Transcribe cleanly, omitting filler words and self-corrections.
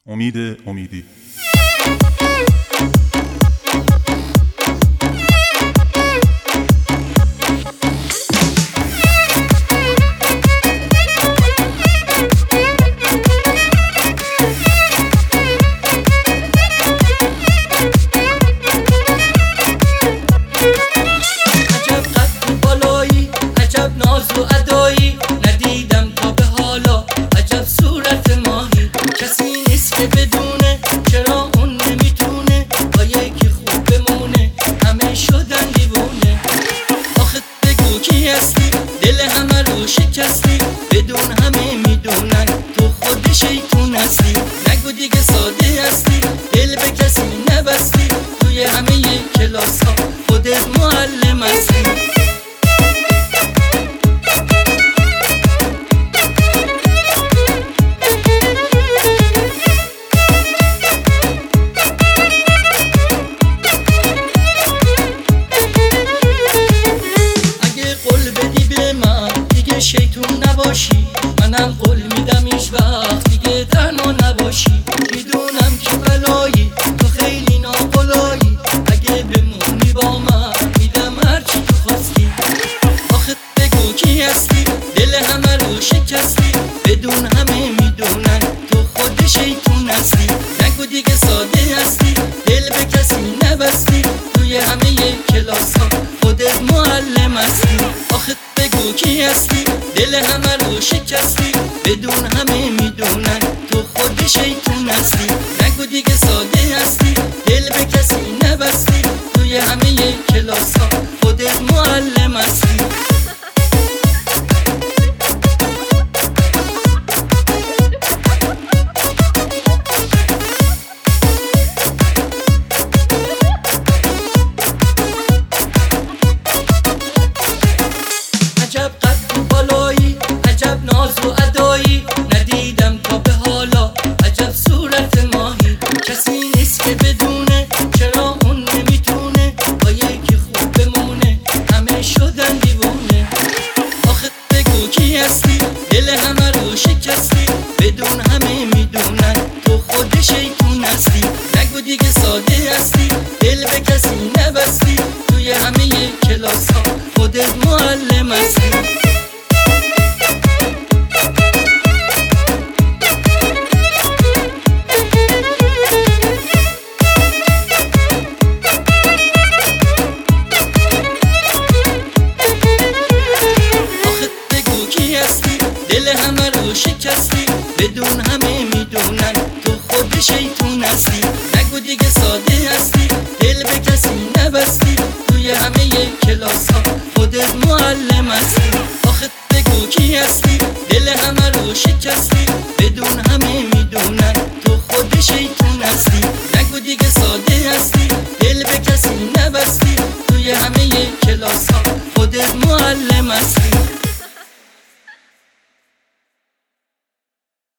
امیدی. ناز و ادایی ندیدم تا به حالا، عجب صورت ماهی کسی نیست که بدونه، چرا اون نمیتونه با یکی خوب بمونه، همه شدن دیوونه. آخه بگو کی هستی، دل همه رو شکستی، بدون همه میدونن تو خود شیطون هستی. نگو دیگه ساده هستی، دل به کسی نبستی، توی همه کلاس ها خودت معلم هستی. شیطون نباشی، منم قول میدم هیچ وقت دیگه تنها نباشی. میدونم که بلایی تو خیلی ناقلایی، اگه بمونی با من میدم هرچی تو خواستی. آخه بگو کی هستی، دل همه رو شکستی، بدون همه میدونن تو خود شیطون هستی. نگو دیگه ساده هستی، دل به کسی نبستی، توی همه کلاس ها خودت معلم هستی. آخه بگو کی هستی، دل همه رو شکستی، بدون همه میدونن تو خود شیطون هستی. نگو دیگه ساده هستی، دل به کسی نبستی، توی همه کلاس ها خودت معلم هستی. عجب قد و بالایی، عجب ناز و ادایی ندیدم تا به حالا، عجب صورت ماهی کسی نیست که بدونه، چرا اون نمیتونه با یکی خوب بمونه، همه شدن دیوونه. آخه بگو کی هستی، دل همه رو شکستی، بدون همه میدونن تو خود شیطون هستی. نگو دیگه ساده هستی، دل به کسی نبستی، توی همه کلاس ها خودت معلم هستی. دل همه رو شکستی، بدون همه میدونن تو خود شیطون هستی. نگو دیگه ساده هستی، دل به کسی نبستی، توی همه کلاس ها خودت معلم هستی. آخه بگو کی هستی، دل همه رو شکستی، بدون همه میدونن تو خود شیطون هستی. نگو دیگه ساده هستی، دل به کسی نبستی، توی همه کلاس ها خودت معلم هستی.